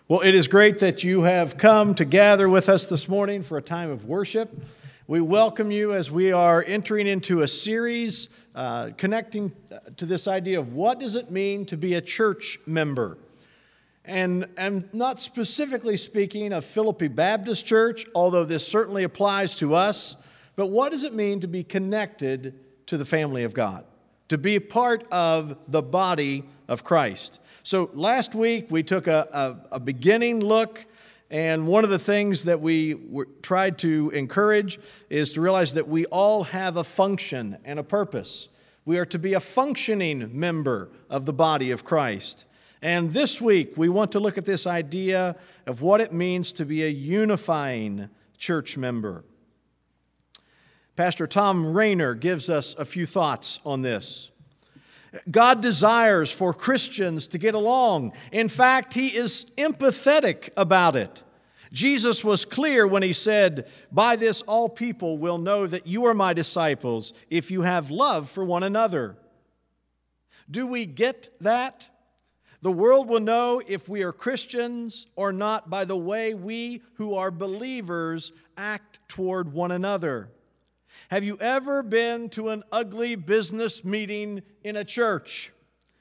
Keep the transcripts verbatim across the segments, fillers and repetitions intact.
Well, it is great that you have come to gather with us this morning for a time of worship. We welcome you as we are entering into a series uh, connecting to this idea of what does it mean to be a church member. And I'm not specifically speaking of Philippi Baptist Church, although this certainly applies to us, but what does it mean to be connected to the family of God, to be a part of the body of Christ? So last week we took a, a, a beginning look, and one of the things that we were, tried to encourage is to realize that we all have a function and a purpose. We are to be a functioning member of the body of Christ. And this week we want to look at this idea of what it means to be a unifying church member. Pastor Tom Rainer gives us a few thoughts on this. God desires for Christians to get along. In fact, He is empathetic about it. Jesus was clear when He said, "By this all people will know that you are my disciples, if you have love for one another." Do we get that? The world will know if we are Christians or not by the way we who are believers act toward one another. Have you ever been to an ugly business meeting in a church?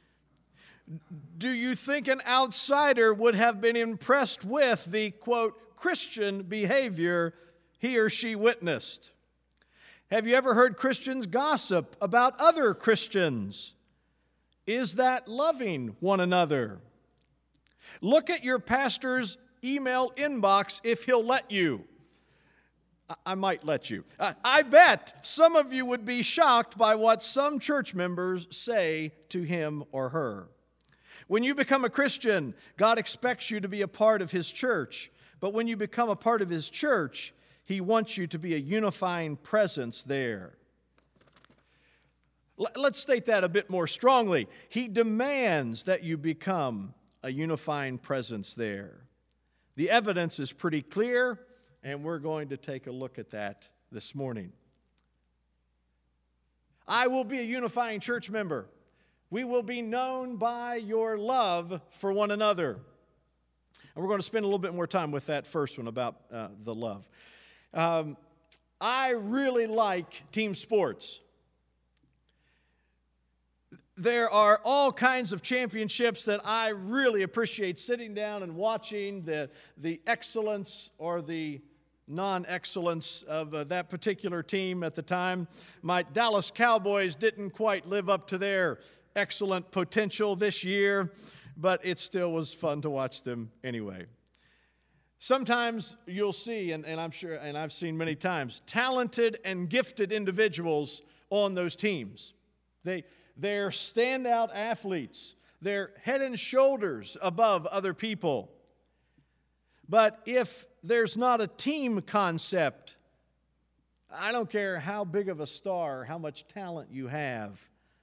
Do you think an outsider would have been impressed with the, quote, Christian behavior he or she witnessed? Have you ever heard Christians gossip about other Christians? Is that loving one another? Look at your pastor's email inbox if he'll let you. I might let you. I bet some of you would be shocked by what some church members say to him or her. When you become a Christian, God expects you to be a part of His church. But when you become a part of His church, He wants you to be a unifying presence there. Let's state that a bit more strongly. He demands that you become a unifying presence there. The evidence is pretty clear, and we're going to take a look at that this morning. I will be a unifying church member. We will be known by your love for one another. And we're going to spend a little bit more time with that first one about uh, the love. Um, I really like team sports. There are all kinds of championships that I really appreciate sitting down and watching the, the excellence or the non-excellence of uh, that particular team at the time. My Dallas Cowboys didn't quite live up to their excellent potential this year, but it still was fun to watch them anyway. Sometimes you'll see, and, and I'm sure, and I've seen many times, talented and gifted individuals on those teams. They, they're standout athletes. They're head and shoulders above other people. But if there's not a team concept, I don't care how big of a star, how much talent you have,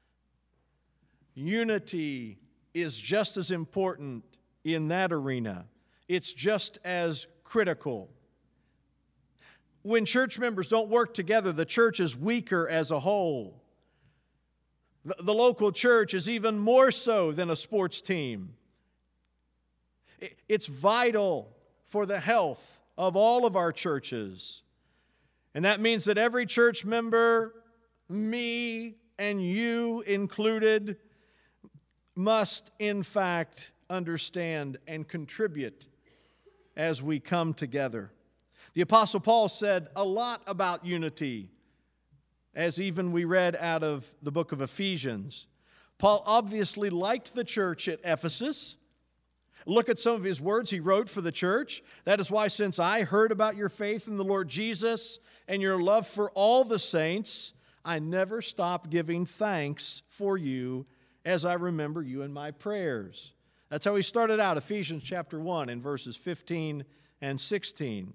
unity is just as important in that arena. It's just as critical. When church members don't work together, the church is weaker as a whole. The, the local church is even more so than a sports team. It, it's vital for the health of all of our churches. And that means that every church member, me and you included, must in fact understand and contribute as we come together. The Apostle Paul said a lot about unity, as even we read out of the book of Ephesians. Paul obviously liked the church at Ephesus. Look at some of his words he wrote for the church. That is why, since I heard about your faith in the Lord Jesus and your love for all the saints, I never stop giving thanks for you as I remember you in my prayers. That's how he started out, Ephesians chapter one in verses fifteen and sixteen.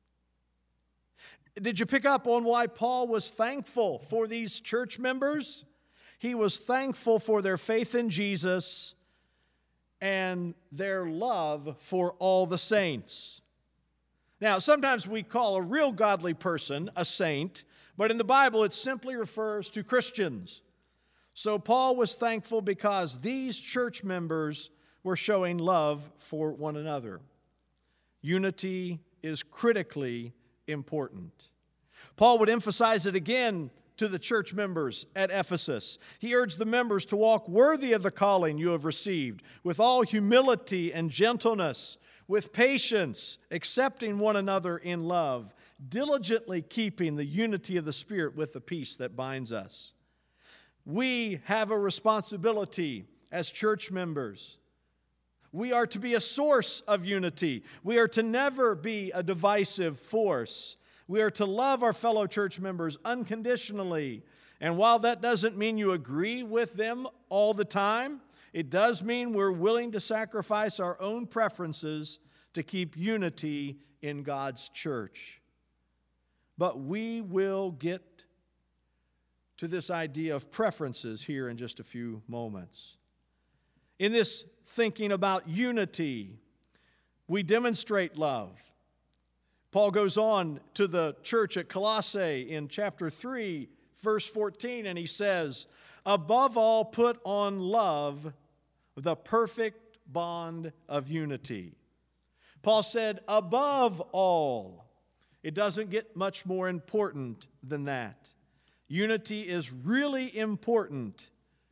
Did you pick up on why Paul was thankful for these church members? He was thankful for their faith in Jesus and their love for all the saints. Now, sometimes we call a real godly person a saint, but in the Bible it simply refers to Christians. So Paul was thankful because these church members were showing love for one another. Unity is critically important. Paul would emphasize it again to the church members at Ephesus. He urged the members to walk worthy of the calling you have received, with all humility and gentleness, with patience, accepting one another in love, diligently keeping the unity of the Spirit with the peace that binds us. We have a responsibility as church members. We are to be a source of unity. We are to never be a divisive force. We are to love our fellow church members unconditionally. And while that doesn't mean you agree with them all the time, it does mean we're willing to sacrifice our own preferences to keep unity in God's church. But we will get to this idea of preferences here in just a few moments. In this thinking about unity, we demonstrate love. Paul goes on to the church at Colossae in chapter three, verse fourteen, and he says, "Above all, put on love, the perfect bond of unity." Paul said, above all. It doesn't get much more important than that. Unity is really important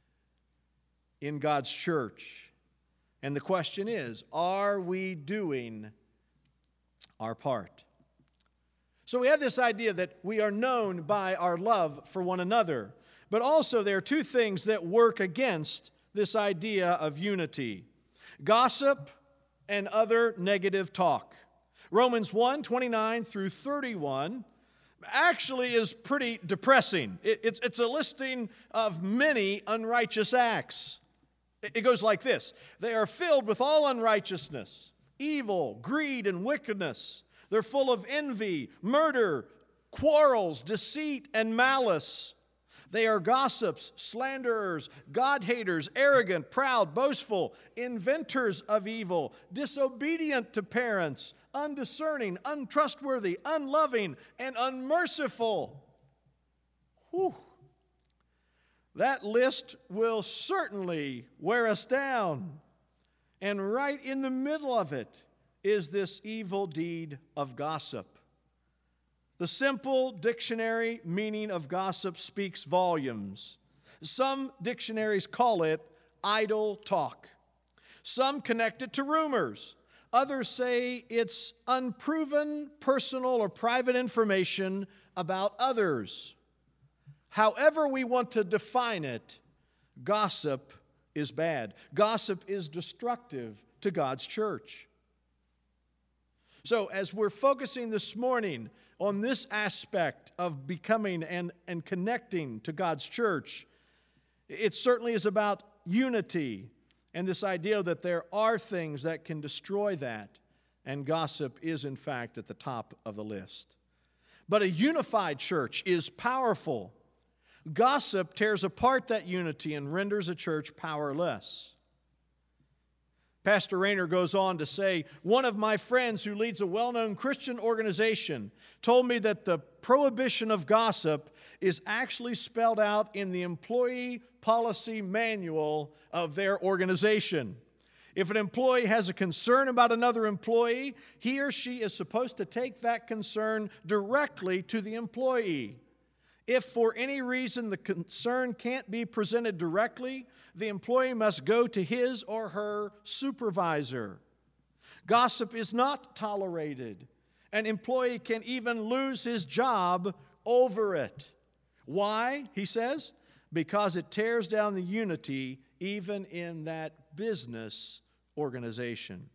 in God's church. And the question is, are we doing our part? So we have this idea that we are known by our love for one another. But also there are two things that work against this idea of unity: gossip and other negative talk. Romans one, twenty-nine through thirty-one actually is pretty depressing. It, it's, it's a listing of many unrighteous acts. It, it goes like this: they are filled with all unrighteousness, evil, greed, and wickedness. They're full of envy, murder, quarrels, deceit, and malice. They are gossips, slanderers, God-haters, arrogant, proud, boastful, inventors of evil, disobedient to parents, undiscerning, untrustworthy, unloving, and unmerciful. Whew. That list will certainly wear us down. And right in the middle of it is this evil deed of gossip. The simple dictionary meaning of gossip speaks volumes. Some dictionaries call it idle talk. Some connect it to rumors. Others say it's unproven personal or private information about others. However we want to define it, gossip is bad. Gossip is destructive to God's church. So as we're focusing this morning on this aspect of becoming and, and connecting to God's church, it certainly is about unity and this idea that there are things that can destroy that, and gossip is in fact at the top of the list. But a unified church is powerful. Gossip tears apart that unity and renders a church powerless. Pastor Rayner goes on to say, one of my friends who leads a well-known Christian organization told me that the prohibition of gossip is actually spelled out in the employee policy manual of their organization. If an employee has a concern about another employee, he or she is supposed to take that concern directly to the employee. If for any reason the concern can't be presented directly, the employee must go to his or her supervisor. Gossip is not tolerated. An employee can even lose his job over it. Why, he says? Because it tears down the unity even in that business organization.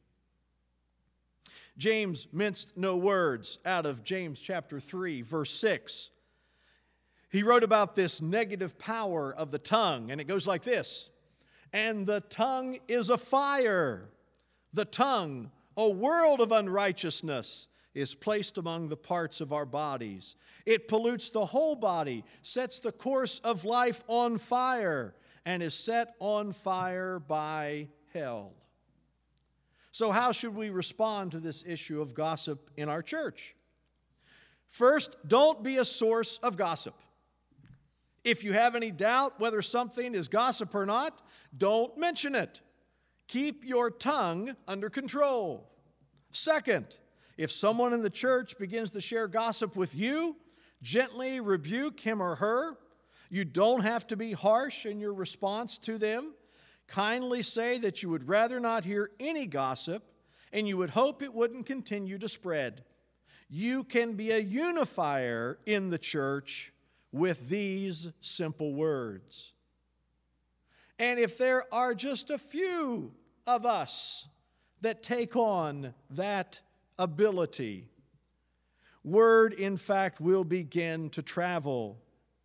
James minced no words out of James chapter three, verse six. He wrote about this negative power of the tongue, and it goes like this: and the tongue is a fire. The tongue, a world of unrighteousness, is placed among the parts of our bodies. It pollutes the whole body, sets the course of life on fire, and is set on fire by hell. So how should we respond to this issue of gossip in our church? First, don't be a source of gossip. If you have any doubt whether something is gossip or not, don't mention it. Keep your tongue under control. Second, If someone in the church begins to share gossip with you, gently rebuke him or her. You don't have to be harsh in your response to them. Kindly say that you would rather not hear any gossip, and you would hope it wouldn't continue to spread. You can be a unifier in the church with these simple words. And if there are just a few of us that take on that ability, word, in fact, will begin to travel.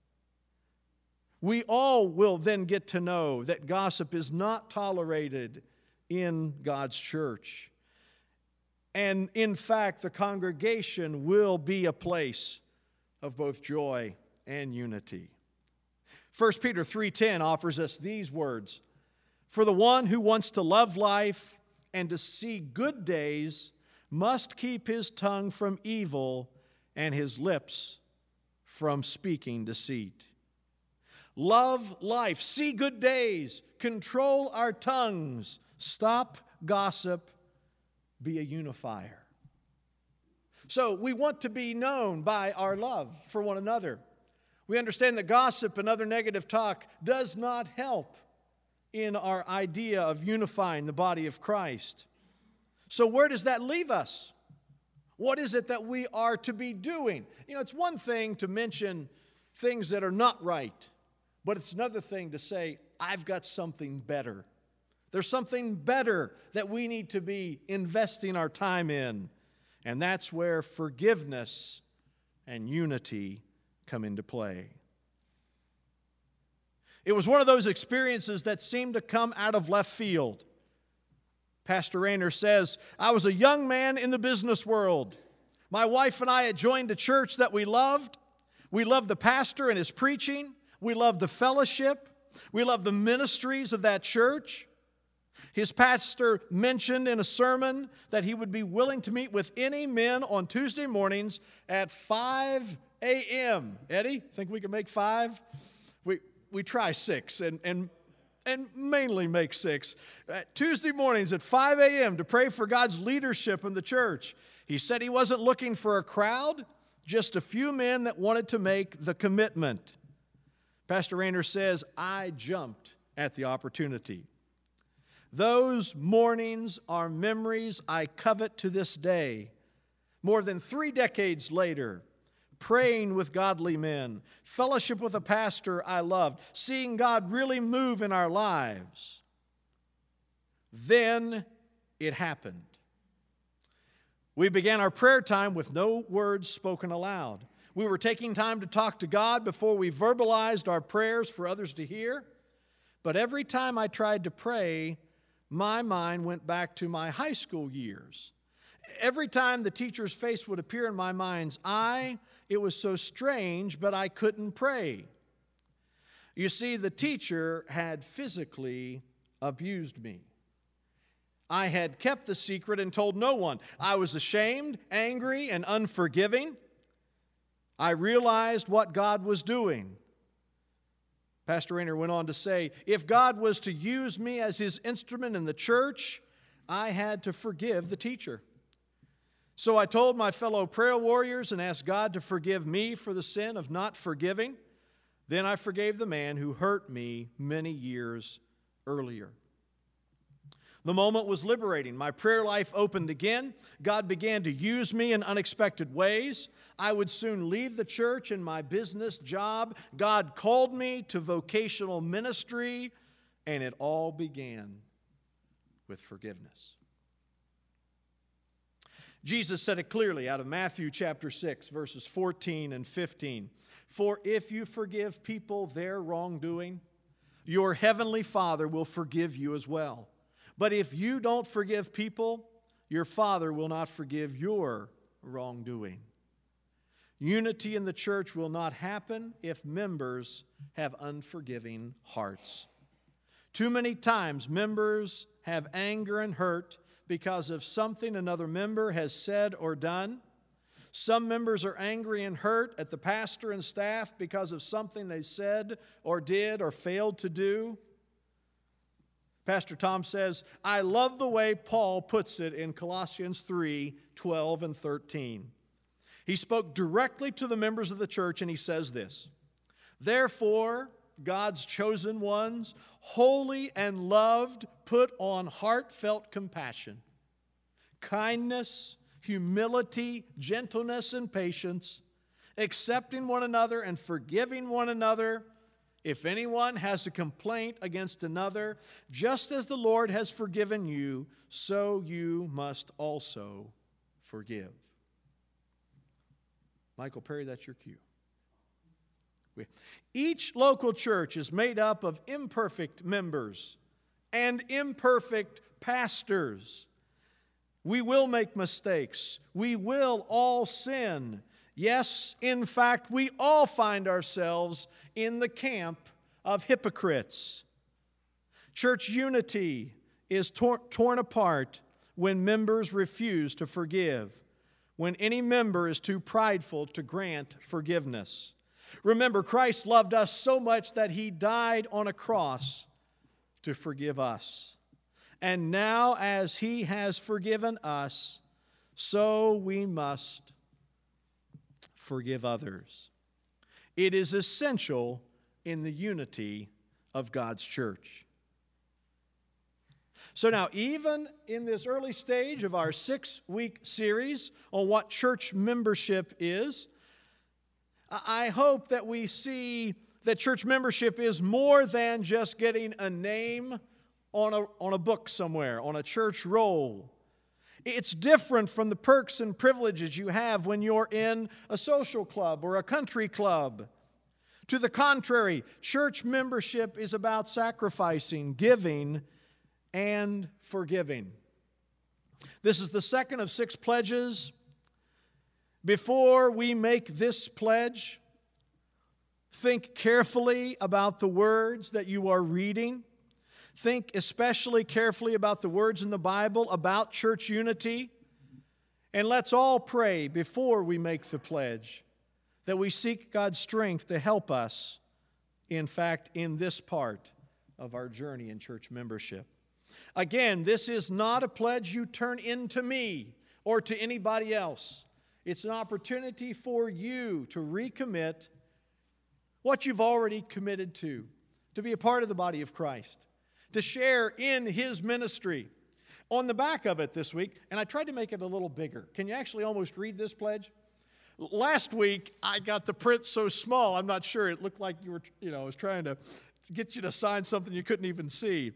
We all will then get to know that gossip is not tolerated in God's church. And in fact, the congregation will be a place of both joy and unity. First Peter three ten offers us these words: "For the one who wants to love life and to see good days must keep his tongue from evil and his lips from speaking deceit." Love life, see good days, control our tongues, stop gossip, be a unifier. So we want to be known by our love for one another. We understand that gossip and other negative talk does not help in our idea of unifying the body of Christ. So where does that leave us? What is it that we are to be doing? You know, it's one thing to mention things that are not right, but it's another thing to say, I've got something better. There's something better that we need to be investing our time in. And that's where forgiveness and unity come into play. It was one of those experiences that seemed to come out of left field. Pastor Rayner says, "I was a young man in the business world. My wife and I had joined a church that we loved. We loved the pastor and his preaching. We loved the fellowship. We loved the ministries of that church. His pastor mentioned in a sermon that he would be willing to meet with any men on Tuesday mornings at five a.m. Eddie, think we can make five? We we try six and and and mainly make six. Uh, Tuesday mornings at five a.m. to pray for God's leadership in the church. He said he wasn't looking for a crowd, just a few men that wanted to make the commitment. Pastor Rayner says, I jumped at the opportunity. Those mornings are memories I covet to this day. More than three decades later, praying with godly men, fellowship with a pastor I loved, seeing God really move in our lives. Then it happened. We began our prayer time with no words spoken aloud. We were taking time to talk to God before we verbalized our prayers for others to hear. But every time I tried to pray, my mind went back to my high school years. Every time the teacher's face would appear in my mind's eye, it was so strange, but I couldn't pray. You see, the teacher had physically abused me. I had kept the secret and told no one. I was ashamed, angry, and unforgiving. I realized what God was doing. Pastor Rayner went on to say, if God was to use me as his instrument in the church, I had to forgive the teacher. So I told my fellow prayer warriors and asked God to forgive me for the sin of not forgiving. Then I forgave the man who hurt me many years earlier. The moment was liberating. My prayer life opened again. God began to use me in unexpected ways. I would soon leave the church and my business job. God called me to vocational ministry, and it all began with forgiveness. Jesus said it clearly out of Matthew chapter six, verses fourteen and fifteen. For if you forgive people their wrongdoing, your heavenly Father will forgive you as well. But if you don't forgive people, your Father will not forgive your wrongdoing. Unity in the church will not happen if members have unforgiving hearts. Too many times members have anger and hurt because of something another member has said or done. Some members are angry and hurt at the pastor and staff because of something they said or did or failed to do. Pastor Tom says, I love the way Paul puts it in Colossians three, twelve and thirteen. He spoke directly to the members of the church and he says this, therefore, God's chosen ones, holy and loved, put on heartfelt compassion, kindness, humility, gentleness, and patience, accepting one another and forgiving one another. If anyone has a complaint against another, just as the Lord has forgiven you, so you must also forgive. Michael Perry, that's your cue. Each local church is made up of imperfect members and imperfect pastors. We will make mistakes. We will all sin. Yes, in fact, we all find ourselves in the camp of hypocrites. Church unity is tor- torn apart when members refuse to forgive, when any member is too prideful to grant forgiveness. Remember, Christ loved us so much that He died on a cross to forgive us. And now, as He has forgiven us, so we must forgive others. It is essential in the unity of God's church. So now, even in this early stage of our six-week series on what church membership is, I hope that we see that church membership is more than just getting a name on a, on a book somewhere, on a church roll. It's different from the perks and privileges you have when you're in a social club or a country club. To the contrary, church membership is about sacrificing, giving, and forgiving. This is the second of six pledges. Before we make this pledge, think carefully about the words that you are reading. Think especially carefully about the words in the Bible about church unity. And let's all pray before we make the pledge that we seek God's strength to help us, in fact, in this part of our journey in church membership. Again, this is not a pledge you turn into me or to anybody else. It's an opportunity for you to recommit what you've already committed to, to be a part of the body of Christ, to share in His ministry. On the back of it this week, and I tried to make it a little bigger. Can you actually almost read this pledge? Last week, I got the print so small, I'm not sure. It looked like you were, you know, I was trying to get you to sign something you couldn't even see.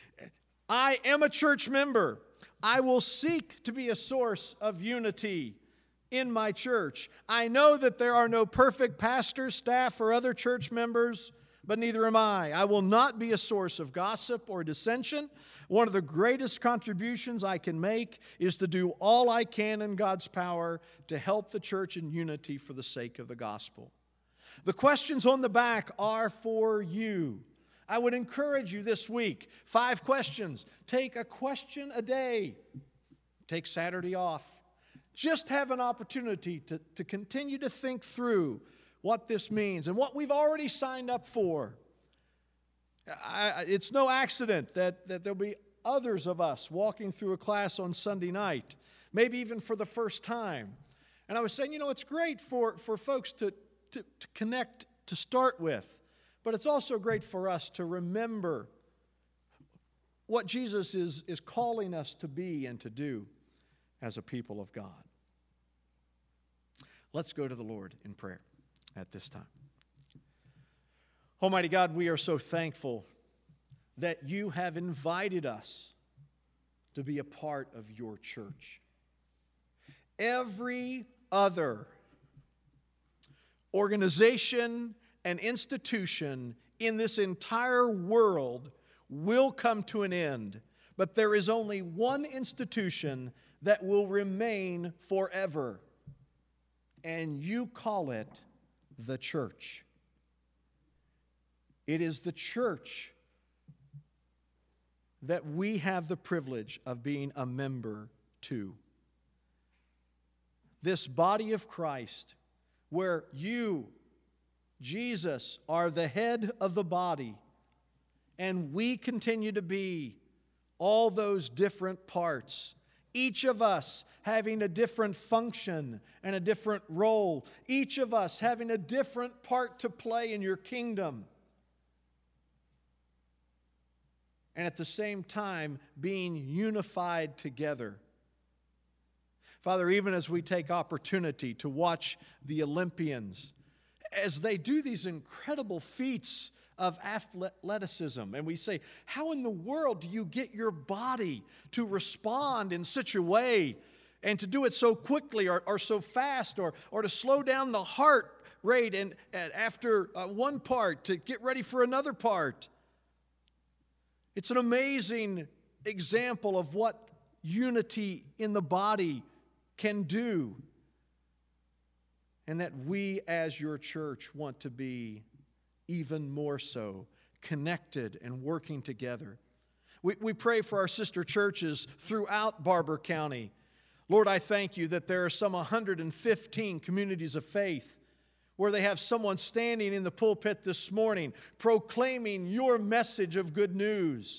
I am a church member. I will seek to be a source of unity in my church. I know that there are no perfect pastors, staff, or other church members, but neither am I. I will not be a source of gossip or dissension. One of the greatest contributions I can make is to do all I can in God's power to help the church in unity for the sake of the gospel. The questions on the back are for you. I would encourage you this week, five questions. Take a question a day. Take Saturday off. Just have an opportunity to, to continue to think through what this means and what we've already signed up for. I, it's no accident that, that there'll be others of us walking through a class on Sunday night, maybe even for the first time. And I was saying, you know, it's great for, for folks to, to, to connect to start with, but it's also great for us to remember what Jesus is, is calling us to be and to do as a people of God. Let's go to the Lord in prayer at this time. Almighty God, we are so thankful that you have invited us to be a part of your church. Every other organization and institution in this entire world will come to an end, but there is only one institution that will remain forever, and you call it the church. It is the church that we have the privilege of being a member to. This body of Christ, where you, Jesus, are the head of the body, and we continue to be All those different parts, each of us having a different function and a different role, each of us having a different part to play in your kingdom. And at the same time, being unified together. Father, even as we take opportunity to watch the Olympians, as they do these incredible feats of athleticism, and we say, how in the world do you get your body to respond in such a way and to do it so quickly or, or so fast or, or to slow down the heart rate and, and after uh, one part to get ready for another part? It's an amazing example of what unity in the body can do, and that we as your church want to be even more so connected and working together. We, we pray for our sister churches throughout Barber County. Lord, I thank you that there are some one hundred fifteen communities of faith where they have someone standing in the pulpit this morning proclaiming your message of good news.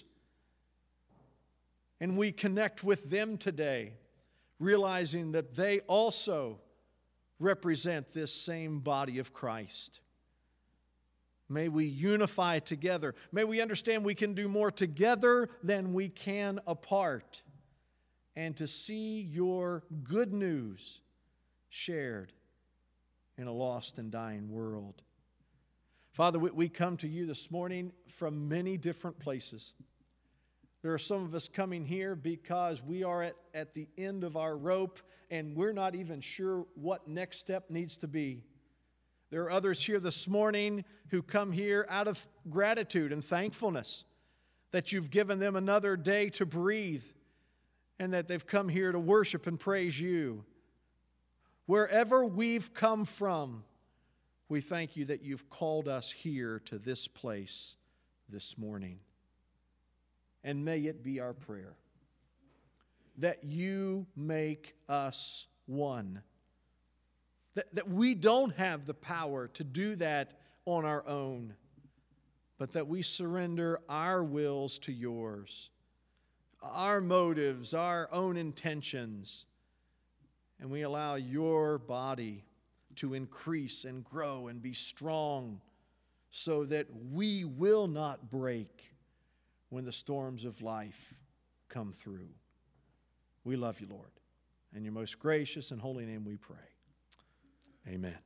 And we connect with them today, realizing that they also represent this same body of Christ. May we unify together. May we understand we can do more together than we can apart. And to see your good news shared in a lost and dying world. Father, we come to you this morning from many different places. There are some of us coming here because we are at, at the end of our rope and we're not even sure what next step needs to be. There are others here this morning who come here out of gratitude and thankfulness that you've given them another day to breathe and that they've come here to worship and praise you. Wherever we've come from, we thank you that you've called us here to this place this morning. And may it be our prayer that you make us one. That, that we don't have the power to do that on our own, but that we surrender our wills to yours, our motives, our own intentions, and we allow your body to increase and grow and be strong so that we will not break when the storms of life come through. We love you, Lord. In your most gracious and holy name we pray. Amen.